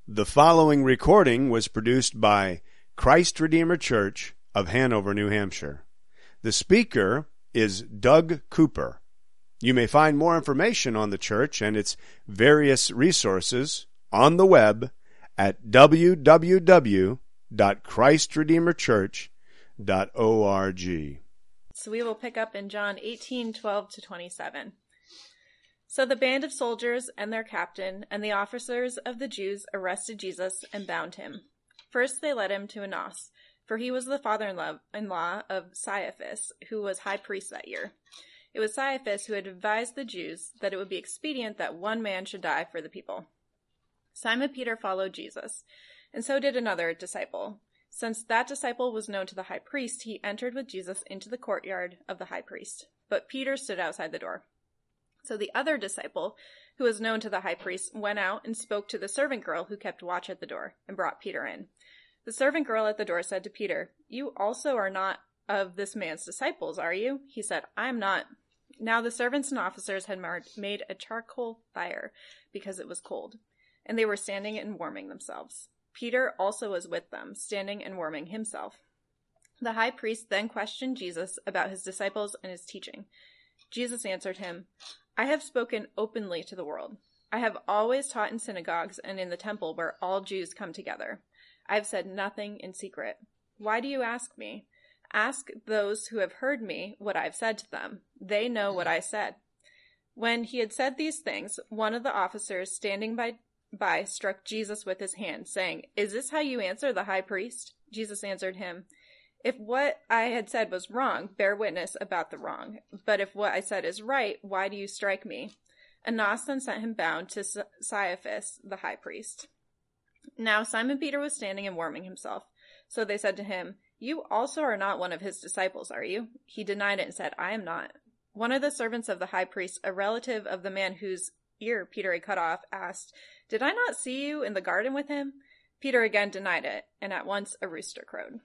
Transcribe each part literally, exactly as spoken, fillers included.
The following recording was produced by Christ Redeemer Church of Hanover, New Hampshire. The speaker is Doug Cooper. You may find more information on the church and its various resources on the web at w w w dot christ redeemer church dot org. So we will pick up in John eighteen, twelve to twenty-seven. So the band of soldiers and their captain and the officers of the Jews arrested Jesus and bound him. First they led him to Annas, for he was the father-in-law of Caiaphas, who was high priest that year. It was Caiaphas who had advised the Jews that it would be expedient that one man should die for the people. Simon Peter followed Jesus, and so did another disciple. Since that disciple was known to the high priest, he entered with Jesus into the courtyard of the high priest. But Peter stood outside the door. So the other disciple, who was known to the high priest, went out and spoke to the servant girl who kept watch at the door, and brought Peter in. The servant girl at the door said to Peter, "You also are not of this man's disciples, are you?" He said, "I am not." Now the servants and officers had made a charcoal fire because it was cold, and they were standing and warming themselves. Peter also was with them, standing and warming himself. The high priest then questioned Jesus about his disciples and his teaching. Jesus answered him, "I have spoken openly to the world. I have always taught in synagogues and in the temple where all Jews come together. I have said nothing in secret. Why do you ask me? Ask those who have heard me what I have said to them. They know what I said." When he had said these things, one of the officers standing by, by struck Jesus with his hand, saying, "Is this how you answer the high priest?" Jesus answered him, "If what I had said was wrong, bear witness about the wrong. But if what I said is right, why do you strike me?" Annas then sent him bound to Caiaphas, the high priest. Now Simon Peter was standing and warming himself. So they said to him, "You also are not one of his disciples, are you?" He denied it and said, "I am not." One of the servants of the high priest, a relative of the man whose ear Peter had cut off, asked, "Did I not see you in the garden with him?" Peter again denied it, and at once a rooster crowed.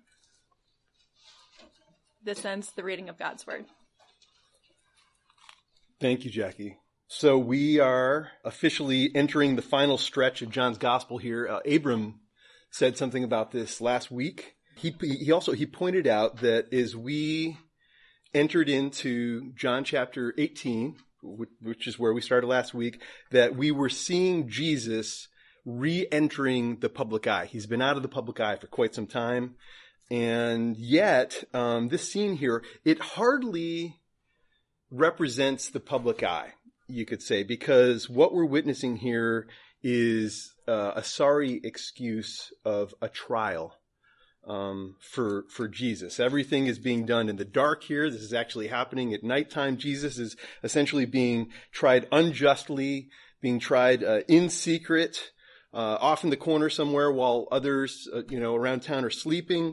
This ends the reading of God's word. Thank you, Jackie. So we are officially entering the final stretch of John's gospel here. Uh, Abram said something about this last week. He he also he pointed out that as we entered into John chapter eighteen, which is where we started last week, that we were seeing Jesus re-entering the public eye. He's been out of the public eye for quite some time. And yet, um, this scene here, it hardly represents the public eye, you could say, because what we're witnessing here is uh, a sorry excuse of a trial um, for for Jesus. Everything is being done in the dark here. This is actually happening at nighttime. Jesus is essentially being tried unjustly, being tried uh, in secret, uh, off in the corner somewhere while others, uh, you know, around town are sleeping.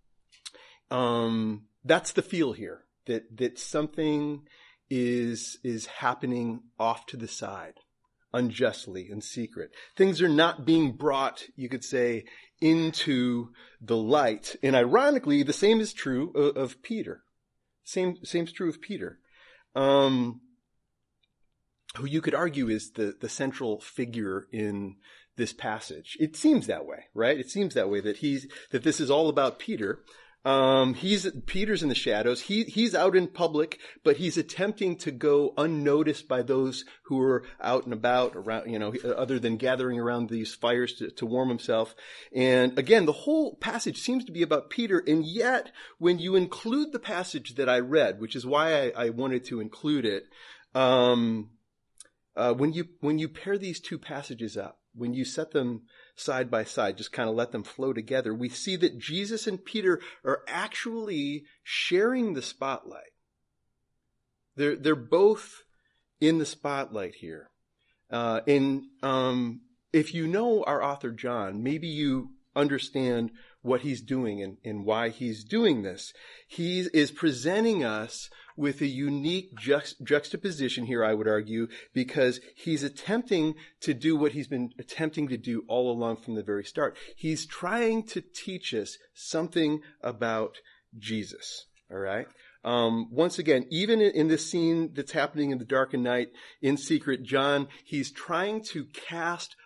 Um, that's the feel here, that, that something is, is happening off to the side, unjustly, in secret. Things are not being brought, you could say, into the light. And ironically, the same is true of, of Peter. Same, same is true of Peter. Um, who you could argue is the, the central figure in this passage. It seems that way, right? It seems that way, that he's, that this is all about Peter. Um, he's, Peter's in the shadows. He, he's out in public, but he's attempting to go unnoticed by those who are out and about around, you know, other than gathering around these fires to, to warm himself. And again, the whole passage seems to be about Peter. And yet, when you include the passage that I read, which is why I, I wanted to include it, um, uh, when you, when you pair these two passages up, when you set them side by side, just kind of let them flow together, we see that Jesus and Peter are actually sharing the spotlight. They're, they're both in the spotlight here. Uh, and, um, if you know our author John, maybe you understand what he's doing and, and why he's doing this. He is presenting us with a unique juxt- juxtaposition here, I would argue, because he's attempting to do what he's been attempting to do all along from the very start. He's trying to teach us something about Jesus, all right? Um, once again, even in, in this scene that's happening in the dark and night, in secret, John, he's trying to cast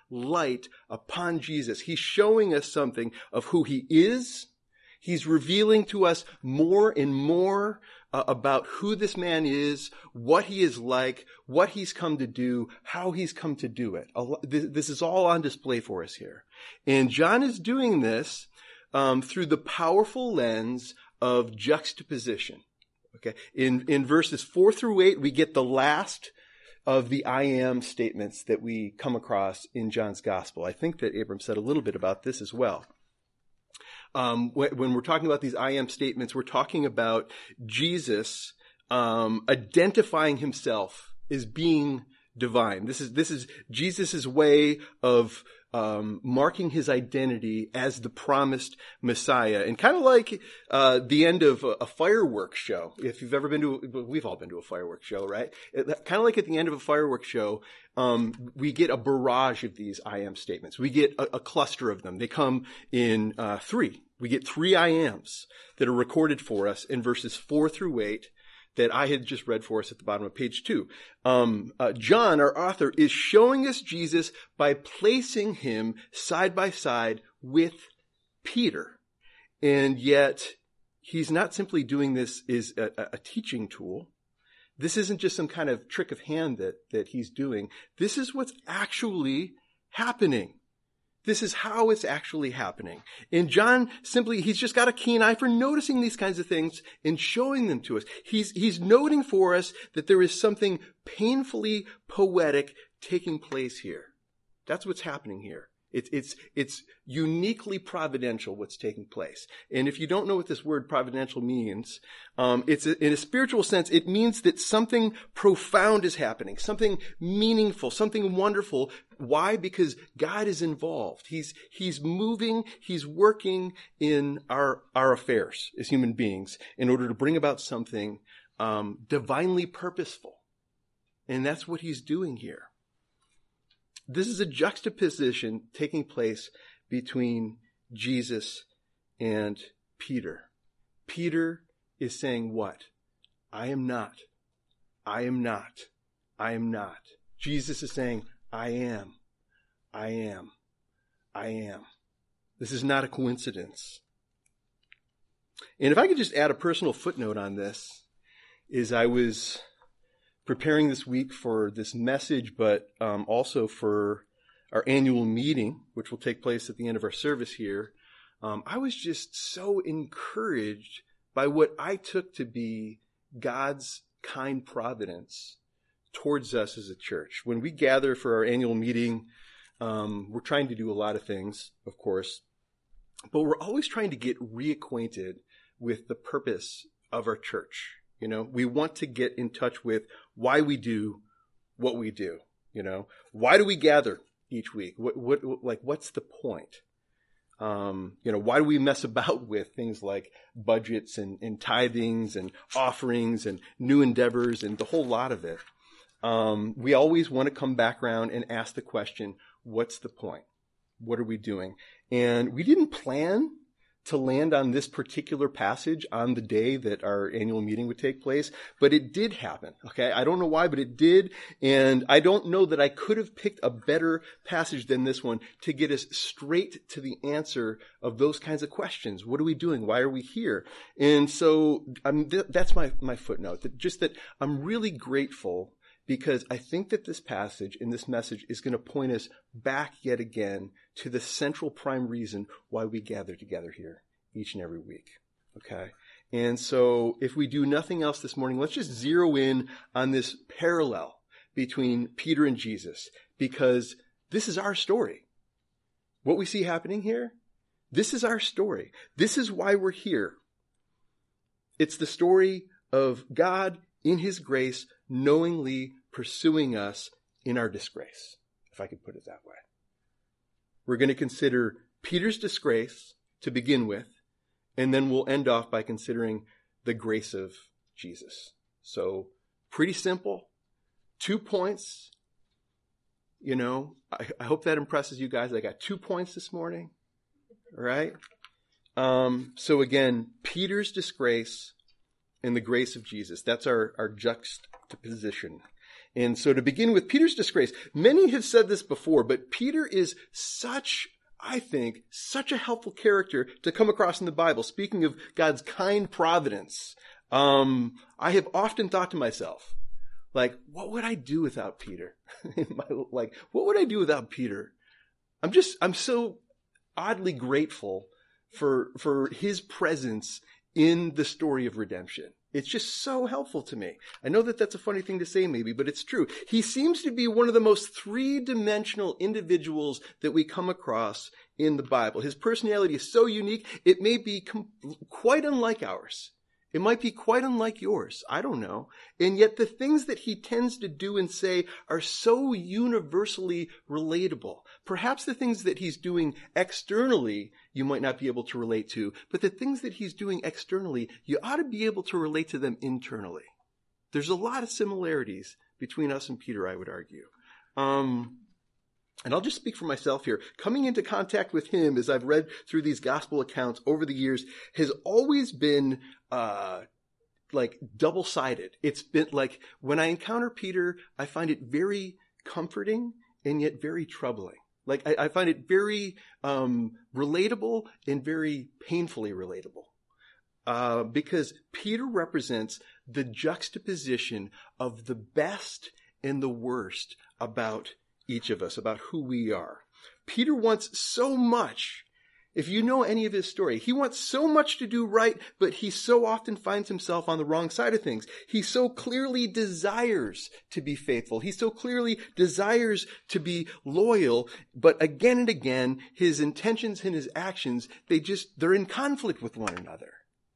light upon Jesus. He's showing us something of who he is. He's revealing to us more and more uh, about who this man is, what he is like, what he's come to do, how he's come to do it. This is all on display for us here. And John is doing this um, through the powerful lens of juxtaposition. Okay, in, in verses four through eight, we get the last of the I am statements that we come across in John's gospel. I think that Abram said a little bit about this as well. Um, when we're talking about these I am statements, we're talking about Jesus um, identifying himself as being divine. This is this is Jesus' way of um, marking his identity as the promised Messiah, and kind of like uh, the end of a, a fireworks show. If you've ever been to, we've all been to a fireworks show, right? Kind of like at the end of a fireworks show, um, we get a barrage of these I am statements. We get a, a cluster of them. They come in uh, three. We get three I ams that are recorded for us in verses four through eight that I had just read for us at the bottom of page two. Um, uh, John, our author, is showing us Jesus by placing him side by side with Peter. And yet, he's not simply doing this as a, a teaching tool. This isn't just some kind of trick of hand that, that he's doing. This is what's actually happening. This is how it's actually happening. And John simply, he's just got a keen eye for noticing these kinds of things and showing them to us. He's, he's noting for us that there is something painfully poetic taking place here. That's what's happening here. It's, it's, it's uniquely providential what's taking place. And if you don't know what this word providential means, um, it's a, in a spiritual sense, it means that something profound is happening, something meaningful, something wonderful. Why? Because God is involved. He's, he's moving, he's working in our, our affairs as human beings in order to bring about something, um, divinely purposeful. And that's what he's doing here. This is a juxtaposition taking place between Jesus and Peter. Peter is saying what? I am not. I am not. I am not. Jesus is saying, I am. I am. I am. This is not a coincidence. And if I could just add a personal footnote on this, is I was preparing this week for this message, but um, also for our annual meeting, which will take place at the end of our service here. Um, I was just so encouraged by what I took to be God's kind providence towards us as a church. When we gather for our annual meeting, um, we're trying to do a lot of things, of course, but we're always trying to get reacquainted with the purpose of our church. You know, we want to get in touch with why we do what we do. You know, why do we gather each week? What, what, like, what's the point? Um, you know, why do we mess about with things like budgets and, and tithings and offerings and new endeavors and the whole lot of it? Um, we always want to come back around and ask the question, what's the point? What are we doing? And we didn't plan to land on this particular passage on the day that our annual meeting would take place, but it did happen. Okay. I don't know why, but it did. And I don't know that I could have picked a better passage than this one to get us straight to the answer of those kinds of questions. What are we doing? Why are we here? And so I'm, th- that's my, my footnote, that just that I'm really grateful, because I think that this passage and this message is going to point us back yet again to the central prime reason why we gather together here each and every week. Okay? And so if we do nothing else this morning, let's just zero in on this parallel between Peter and Jesus, because this is our story. What we see happening here, this is our story. This is why we're here. It's the story of God in his grace knowingly pursuing us in our disgrace, if I could put it that way. We're going to consider Peter's disgrace to begin with, and then we'll end off by considering the grace of Jesus. So, pretty simple. Two points. You know, I, I hope that impresses you guys. I got two points this morning. All right? Um, so again, Peter's disgrace and the grace of Jesus. That's our, our juxtaposition. And so to begin with Peter's disgrace, many have said this before, but Peter is such, I think, such a helpful character to come across in the Bible. Speaking of God's kind providence, um, I have often thought to myself, like, what would I do without Peter? My, like, what would I do without Peter? I'm just, I'm so oddly grateful for, for his presence in the story of redemption. It's just so helpful to me. I know that that's a funny thing to say maybe, but it's true. He seems to be one of the most three-dimensional individuals that we come across in the Bible. His personality is so unique, it may be com- quite unlike ours. It might be quite unlike yours. I don't know. And yet the things that he tends to do and say are so universally relatable. Perhaps the things that he's doing externally you might not be able to relate to, but the things that he's doing externally, you ought to be able to relate to them internally. There's a lot of similarities between us and Peter, I would argue. Um, and I'll just speak for myself here. Coming into contact with him, as I've read through these gospel accounts over the years, has always been uh, like double-sided. It's been like when I encounter Peter, I find it very comforting and yet very troubling. Like I, I find it very um, relatable and very painfully relatable. Uh, because Peter represents the juxtaposition of the best and the worst about each of us, about who we are. Peter wants so much. If you know any of his story, he wants so much to do right, but he so often finds himself on the wrong side of things. He so clearly desires to be faithful. He so clearly desires to be loyal, but again and again, his intentions and his actions, they just, they're in conflict with one another.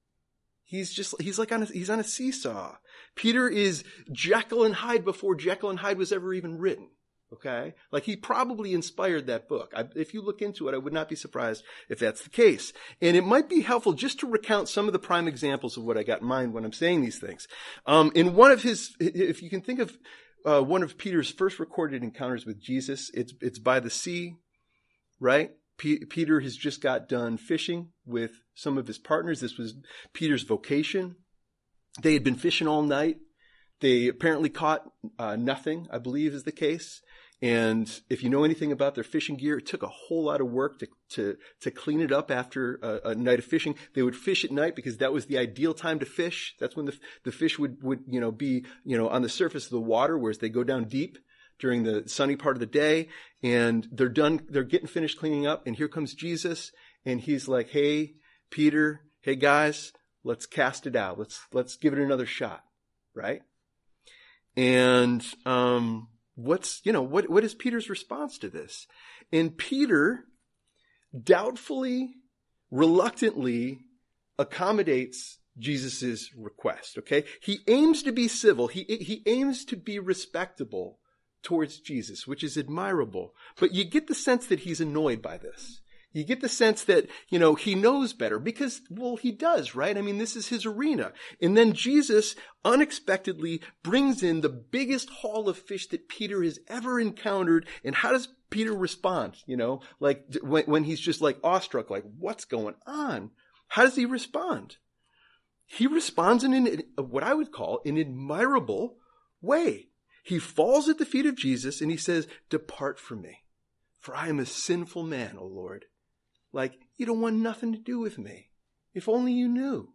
He's just, he's like on a, he's on a seesaw. Peter is Jekyll and Hyde before Jekyll and Hyde was ever even written. Okay? Like he probably inspired that book. I, if you look into it, I would not be surprised if that's the case. And it might be helpful just to recount some of the prime examples of what I got in mind when I'm saying these things. Um, in one of his, if you can think of uh, one of Peter's first recorded encounters with Jesus, it's, it's by the sea, right? P- Peter has just got done fishing with some of his partners. This was Peter's vocation. They had been fishing all night. They apparently caught uh, nothing, I believe is the case. And if you know anything about their fishing gear, it took a whole lot of work to to, to clean it up after a, a night of fishing. They would fish at night because that was the ideal time to fish. That's when the the fish would, would you know be you know on the surface of the water, whereas they go down deep during the sunny part of the day. And they're done. They're getting finished cleaning up. And here comes Jesus, and he's like, "Hey, Peter. Hey, guys, let's cast it out. Let's let's give it another shot." Right? And um, what's, you know, what, what is Peter's response to this? And Peter doubtfully, reluctantly accommodates Jesus' request, okay? He aims to be civil. He, he aims to be respectable towards Jesus, which is admirable. But you get the sense that he's annoyed by this. You get the sense that, you know, he knows better because, well, he does, right? I mean, this is his arena. And then Jesus unexpectedly brings in the biggest haul of fish that Peter has ever encountered. And how does Peter respond? You know, like when, when he's just like awestruck, like, what's going on? How does he respond? He responds in an, what I would call an admirable way. He falls at the feet of Jesus and he says, "Depart from me, for I am a sinful man, O Lord." Like, you don't want nothing to do with me. If only you knew.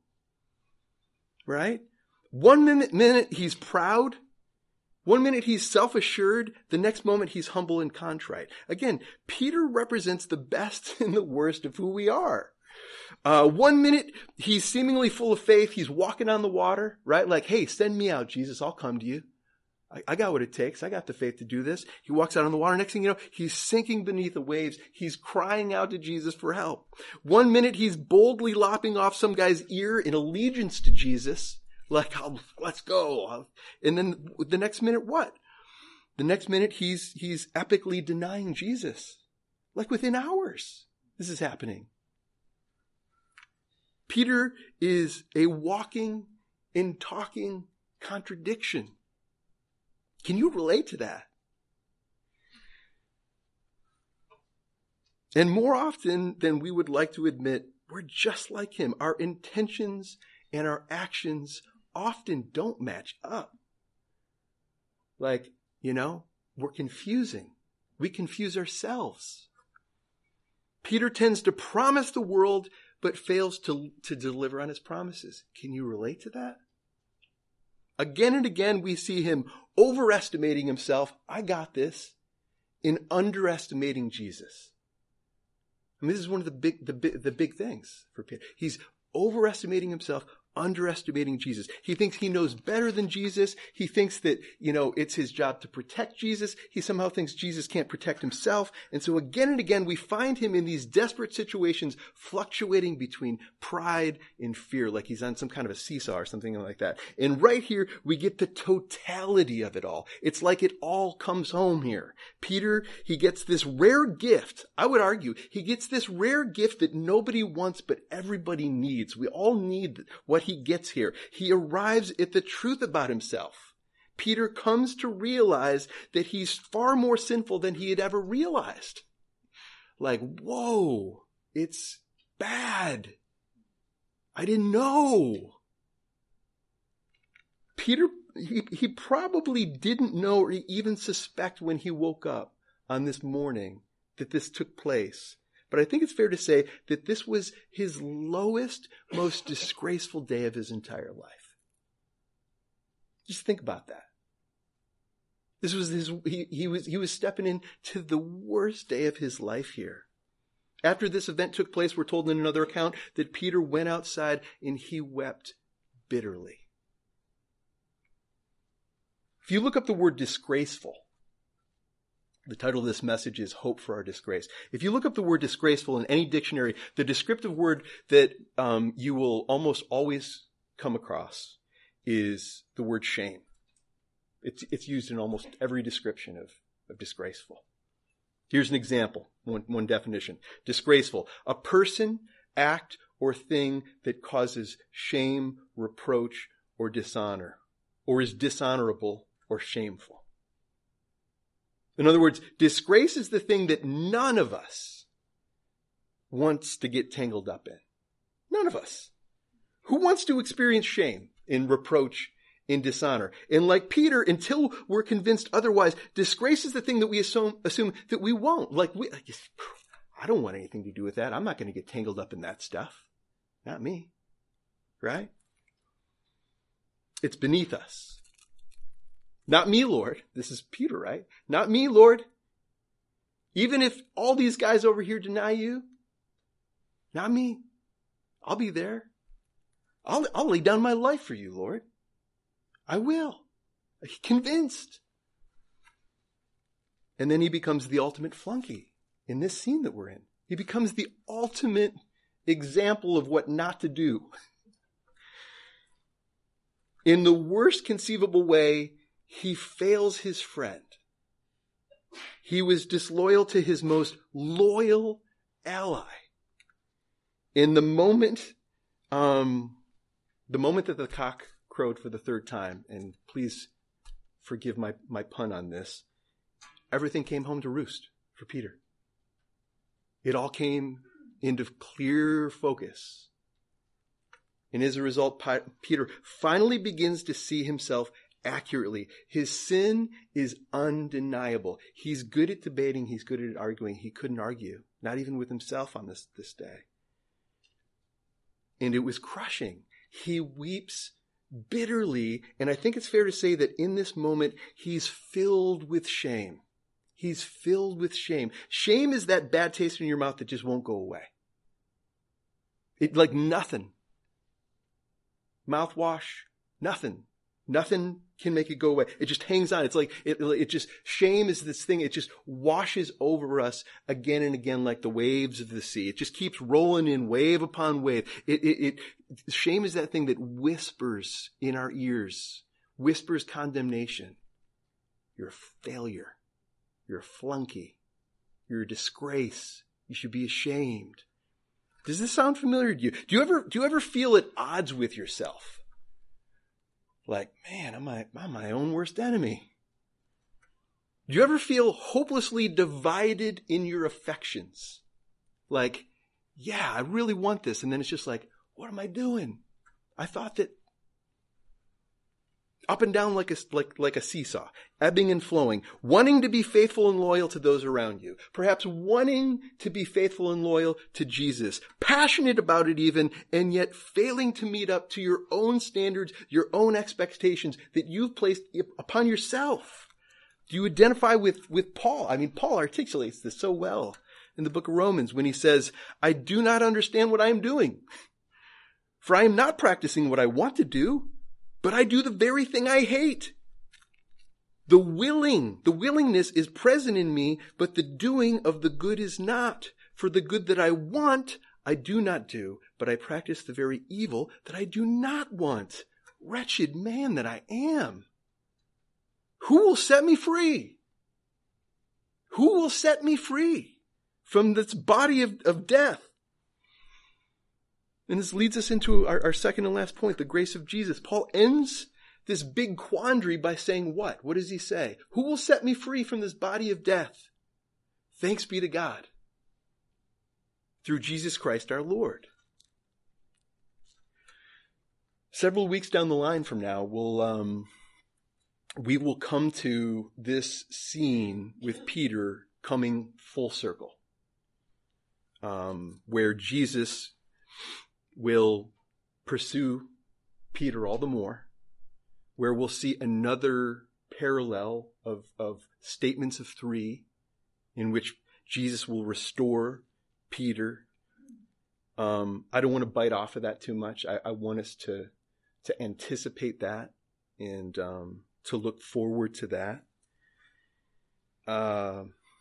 Right? One minute, minute he's proud. One minute he's self-assured. The next moment he's humble and contrite. Again, Peter represents the best and the worst of who we are. Uh, one minute he's seemingly full of faith. He's walking on the water, right? Like, "Hey, send me out, Jesus. I'll come to you. I, I got what it takes. I got the faith to do this." He walks out on the water. Next thing you know, he's sinking beneath the waves. He's crying out to Jesus for help. One minute, he's boldly lopping off some guy's ear in allegiance to Jesus. Like, oh, let's go. And then the next minute, what? The next minute, he's, he's epically denying Jesus. Like within hours, this is happening. Peter is a walking and talking contradiction. Can you relate to that? And more often than we would like to admit, we're just like him. Our intentions and our actions often don't match up. Like, You know, we're confusing. We confuse ourselves. Peter tends to promise the world, but fails to, to deliver on his promises. Can you relate to that? Again and again, we see him overestimating himself. I got this. In underestimating Jesus. I mean, this is one of the big, the big, the big things for Peter. He's overestimating himself, underestimating Jesus. He thinks he knows better than Jesus. He thinks that, you know, it's his job to protect Jesus. He somehow thinks Jesus can't protect himself. And so again and again, we find him in these desperate situations, fluctuating between pride and fear, like he's on some kind of a seesaw or something like that. And right here, we get the totality of it all. It's like it all comes home here. Peter, he gets this rare gift. I would argue he gets this rare gift that nobody wants, but everybody needs. We all need what he gets here. He arrives at the truth about himself. Peter comes to realize that he's far more sinful than he had ever realized. Like, whoa, it's bad. I didn't know. Peter, he, he probably didn't know or even suspect when he woke up on this morning that this took place. But I think it's fair to say that this was his lowest, most disgraceful day of his entire life. Just think about that. This was his, he, he was, he was stepping into the worst day of his life here. After this event took place, we're told in another account that Peter went outside and he wept bitterly. If you look up the word disgraceful, the title of this message is Hope for Our Disgrace. If you look up the word disgraceful in any dictionary, the descriptive word that um, you will almost always come across is the word shame. It's, it's used in almost every description of, of disgraceful. Here's an example, one, one definition. Disgraceful, a person, act, or thing that causes shame, reproach, or dishonor, or is dishonorable or shameful. In other words, disgrace is the thing that none of us wants to get tangled up in. None of us. Who wants to experience shame, in reproach, in dishonor? And like Peter, until we're convinced otherwise, disgrace is the thing that we assume, assume that we won't. Like, we, like, I don't want anything to do with that. I'm not going to get tangled up in that stuff. Not me. Right? It's beneath us. Not me, Lord. This is Peter, right? Not me, Lord. Even if all these guys over here deny you, not me. I'll be there. I'll, I'll lay down my life for you, Lord. I will. Convinced. And then he becomes the ultimate flunky in this scene that we're in. He becomes the ultimate example of what not to do. In the worst conceivable way, he fails his friend. He was disloyal to his most loyal ally. In the moment, um, the moment that the cock crowed for the third time, and please forgive my, my pun on this, everything came home to roost for Peter. It all came into clear focus. And as a result, Peter finally begins to see himself accurately. His sin is undeniable. He's good at debating. He's good at arguing. He couldn't argue, not even with himself on this, this day. And it was crushing. He weeps bitterly. And I think it's fair to say that in this moment, he's filled with shame. He's filled with shame. Shame is that bad taste in your mouth that just won't go away. It like nothing. Mouthwash, nothing. Nothing can make it go away. It just hangs on. It's like, it, it just, shame is this thing. It just washes over us again and again like the waves of the sea. It just keeps rolling in wave upon wave. It, it, it, shame is that thing that whispers in our ears, whispers condemnation. You're a failure. You're a flunky. You're a disgrace. You should be ashamed. Does this sound familiar to you? Do you ever, do you ever feel at odds with yourself? Like, man, I'm my, I'm my own worst enemy. Do you ever feel hopelessly divided in your affections? Like, yeah, I really want this. And then it's just like, what am I doing? I thought that, up and down like a, like, like a seesaw, ebbing and flowing, wanting to be faithful and loyal to those around you, perhaps wanting to be faithful and loyal to Jesus, passionate about it even, and yet failing to meet up to your own standards, your own expectations that you've placed upon yourself. Do you identify with, with Paul? I mean, Paul articulates this so well in the book of Romans when he says, I do not understand what I am doing, for I am not practicing what I want to do, but I do the very thing I hate. The willing, the willingness is present in me, but the doing of the good is not. For the good that I want, I do not do, but I practice the very evil that I do not want. Wretched man that I am. Who will set me free? Who will set me free from this body of, of death? And this leads us into our, our second and last point, the grace of Jesus. Paul ends this big quandary by saying what? What does he say? Who will set me free from this body of death? Thanks be to God, through Jesus Christ our Lord. Several weeks down the line from now, we'll, um, we will come to this scene with Peter coming full circle, um, where Jesus will pursue Peter all the more, where we'll see another parallel of, of statements of three in which Jesus will restore Peter. Um, I don't want to bite off of that too much. I, I want us to, to anticipate that and um, to look forward to that. Uh,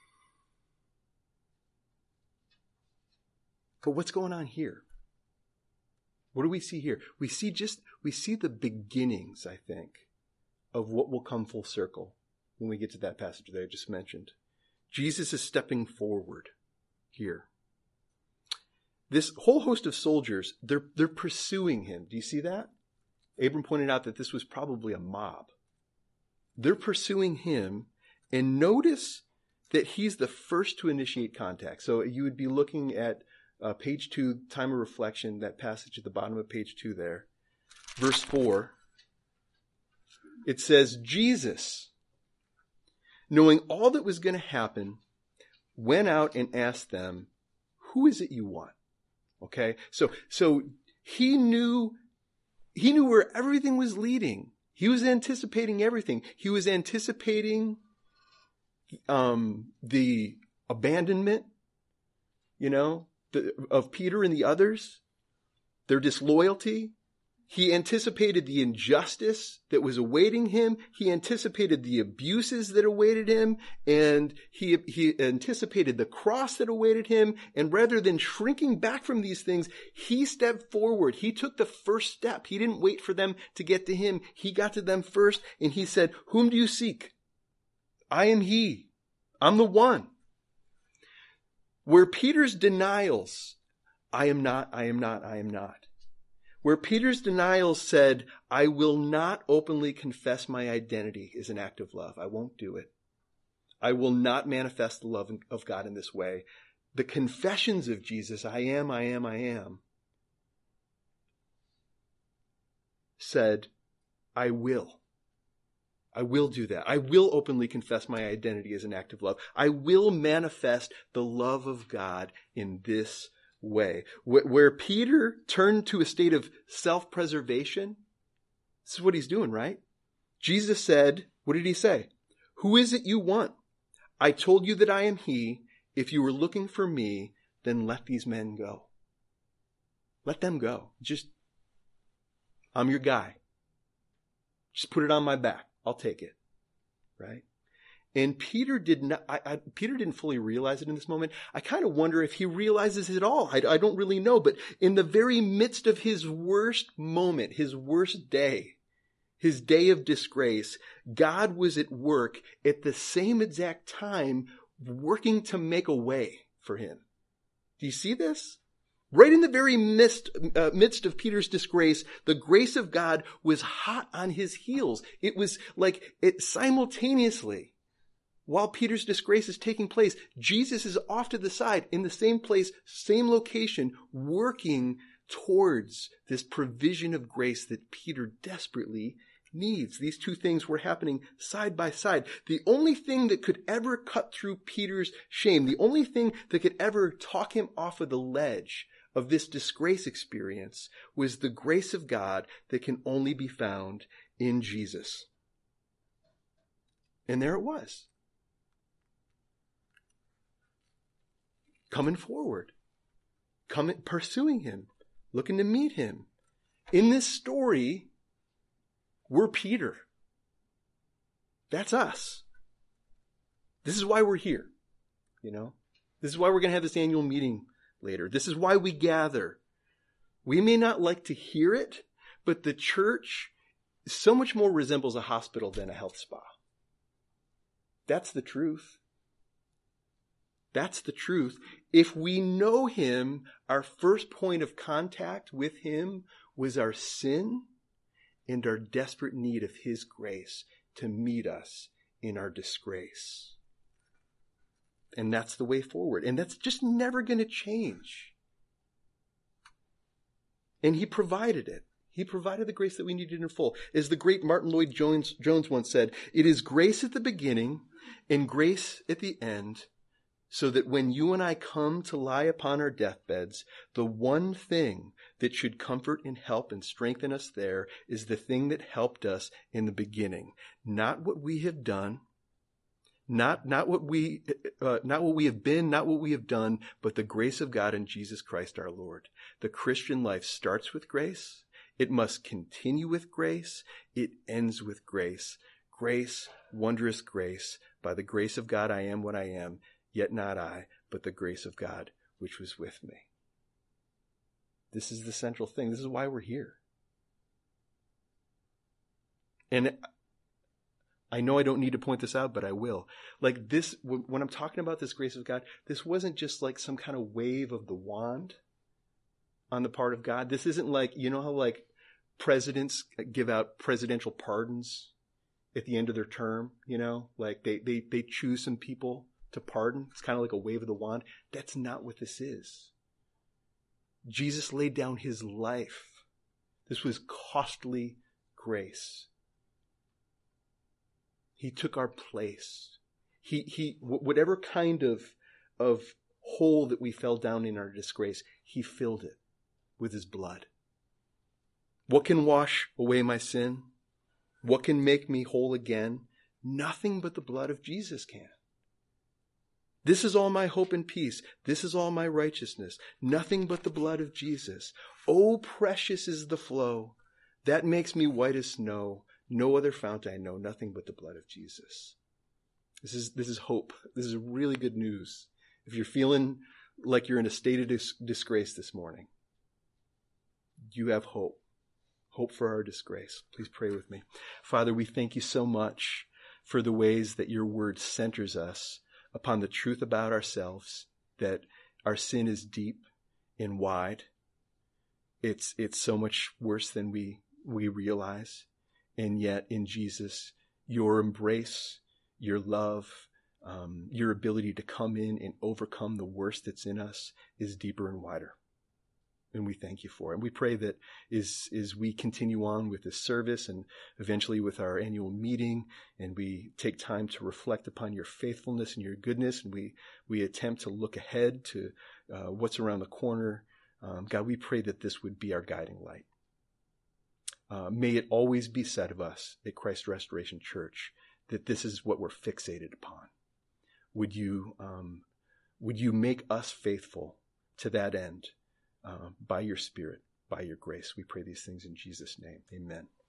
but what's going on here? What do we see here? We see just, we see the beginnings, I think, of what will come full circle when we get to that passage that I just mentioned. Jesus is stepping forward here. This whole host of soldiers, they're, they're pursuing him. Do you see that? Abram pointed out that this was probably a mob. They're pursuing him, and notice that he's the first to initiate contact. So you would be looking at Uh, page two, time of reflection, that passage at the bottom of page two there. Verse four, it says, Jesus, knowing all that was going to happen, went out and asked them, who is it you want? Okay, so so he knew, he knew where everything was leading. He was anticipating everything. He was anticipating um, the abandonment, you know, of Peter and the others, their disloyalty. He anticipated the injustice that was awaiting him. He anticipated the abuses that awaited him. And he, he anticipated the cross that awaited him. And rather than shrinking back from these things, he stepped forward. He took the first step. He didn't wait for them to get to him. He got to them first. And he said, whom do you seek? I am he. I'm the one. Where Peter's denials, I am not, I am not, I am not. Where Peter's denials said, I will not openly confess my identity is an act of love. I won't do it. I will not manifest the love of God in this way. The confessions of Jesus, I am, I am, I am, said, I will. I will do that. I will openly confess my identity as an act of love. I will manifest the love of God in this way. Where Peter turned to a state of self-preservation, this is what he's doing, right? Jesus said, what did he say? Who is it you want? I told you that I am he. If you were looking for me, then let these men go. Let them go. Just, I'm your guy. Just put it on my back. I'll take it, right? And Peter did not. I, I, Peter didn't fully realize it in this moment. I kind of wonder if he realizes it at all. I, I don't really know. But in the very midst of his worst moment, his worst day, his day of disgrace, God was at work at the same exact time, working to make a way for him. Do you see this? Right in the very midst, uh, midst of Peter's disgrace, the grace of God was hot on his heels. It was like it simultaneously, while Peter's disgrace is taking place, Jesus is off to the side in the same place, same location, working towards this provision of grace that Peter desperately needs. These two things were happening side by side. The only thing that could ever cut through Peter's shame, the only thing that could ever talk him off of the ledge of this disgrace experience was the grace of God that can only be found in Jesus. And there it was. Coming forward. Coming, pursuing him. Looking to meet him. In this story, we're Peter. That's us. This is why we're here. You know? This is why we're going to have this annual meeting later. This is why we gather. We may not like to hear it, but the church so much more resembles a hospital than a health spa. That's the truth. That's the truth. If we know him, our first point of contact with him was our sin and our desperate need of his grace to meet us in our disgrace. And that's the way forward. And that's just never going to change. And he provided it. He provided the grace that we needed in full. As the great Martin Lloyd-Jones Jones once said, it is grace at the beginning and grace at the end, so that when you and I come to lie upon our deathbeds, the one thing that should comfort and help and strengthen us there is the thing that helped us in the beginning. Not what we have done, not, not what we, uh, not what we have been, not what we have done, but the grace of God in Jesus Christ our Lord. The Christian life starts with grace. It must continue with grace. It ends with grace. Grace, wondrous grace. By the grace of God I am what I am. Yet not I, but the grace of God which was with me. This is the central thing. This is why we're here. And I know I don't need to point this out, but I will. Like this, when I'm talking about this grace of God, this wasn't just like some kind of wave of the wand on the part of God. This isn't like, you know how like presidents give out presidential pardons at the end of their term, you know, like they, they, they choose some people to pardon. It's kind of like a wave of the wand. That's not what this is. Jesus laid down his life. This was costly grace. He took our place. He, he, whatever kind of, of hole that we fell down in our disgrace, he filled it with his blood. What can wash away my sin? What can make me whole again? Nothing but the blood of Jesus can. This is all my hope and peace. This is all my righteousness. Nothing but the blood of Jesus. Oh, precious is the flow that makes me white as snow. No other fount I know. Nothing but the blood of Jesus. This is, this is hope. This is really good news. If you're feeling like you're in a state of dis- disgrace this morning, you have hope. Hope for our disgrace. Please pray with me. Father, we thank you so much for the ways that your word centers us upon the truth about ourselves, that our sin is deep and wide. It's, it's so much worse than we, we realize. And yet in Jesus, your embrace, your love, um, your ability to come in and overcome the worst that's in us is deeper and wider. And we thank you for it. And we pray that as, as we continue on with this service and eventually with our annual meeting, and we take time to reflect upon your faithfulness and your goodness, and we, we attempt to look ahead to uh, what's around the corner, um, God, we pray that this would be our guiding light. Uh, may it always be said of us at Christ Restoration Church that this is what we're fixated upon. Would you, um, would you make us faithful to that end? Uh, by your Spirit, by your grace. We pray these things in Jesus' name. Amen.